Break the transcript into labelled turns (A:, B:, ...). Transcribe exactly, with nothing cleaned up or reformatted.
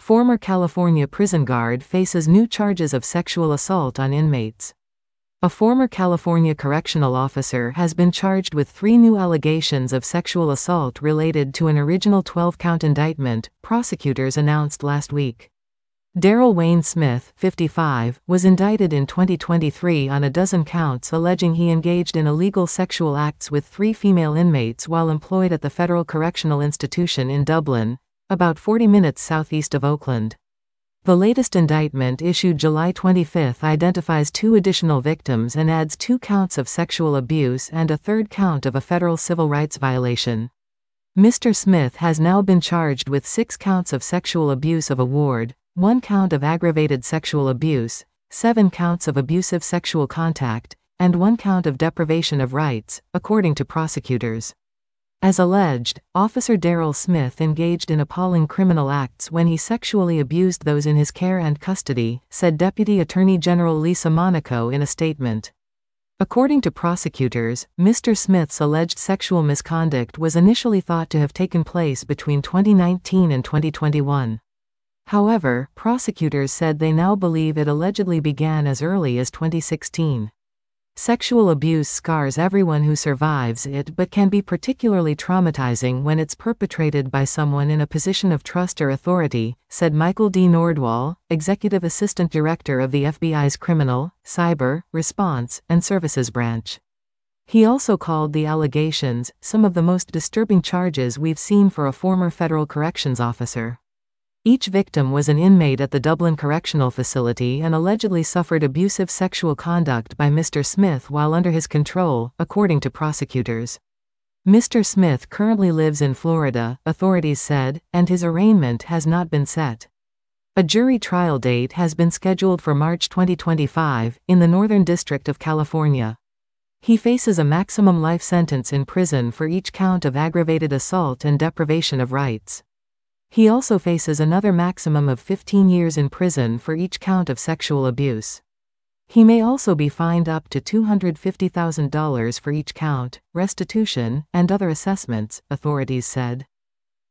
A: Former California prison guard faces new charges of sexual assault on inmates. A former California correctional officer has been charged with three new allegations of sexual assault related to an original twelve-count indictment, prosecutors announced last week. Daryl Wayne Smith, fifty-five, was indicted in twenty twenty-three on a dozen counts alleging he engaged in illegal sexual acts with three female inmates while employed at the Federal Correctional Institution in Dublin, about forty minutes southeast of Oakland. The latest indictment, issued July twenty-fifth, identifies two additional victims and adds two counts of sexual abuse and a third count of a federal civil rights violation. Mister Smith has now been charged with six counts of sexual abuse of a ward, one count of aggravated sexual abuse, seven counts of abusive sexual contact, and one count of deprivation of rights, according to prosecutors. As alleged, Officer Daryl Smith engaged in appalling criminal acts when he sexually abused those in his care and custody, said Deputy Attorney General Lisa Monaco in a statement. According to prosecutors, Mister Smith's alleged sexual misconduct was initially thought to have taken place between twenty nineteen and twenty twenty-one. However, prosecutors said they now believe it allegedly began as early as twenty sixteen. Sexual abuse scars everyone who survives it, but can be particularly traumatizing when it's perpetrated by someone in a position of trust or authority, said Michael D. Nordwall, Executive Assistant Director of the F B I's Criminal, Cyber, Response, and Services Branch. He also called the allegations some of the most disturbing charges we've seen for a former federal corrections officer. Each victim was an inmate at the Dublin Correctional Facility and allegedly suffered abusive sexual conduct by Mister Smith while under his control, according to prosecutors. Mister Smith currently lives in Florida, authorities said, and his arraignment has not been set. A jury trial date has been scheduled for March twenty twenty-five, in the Northern District of California. He faces a maximum life sentence in prison for each count of aggravated assault and deprivation of rights. He also faces another maximum of fifteen years in prison for each count of sexual abuse. He may also be fined up to two hundred fifty thousand dollars for each count, restitution, and other assessments, authorities said.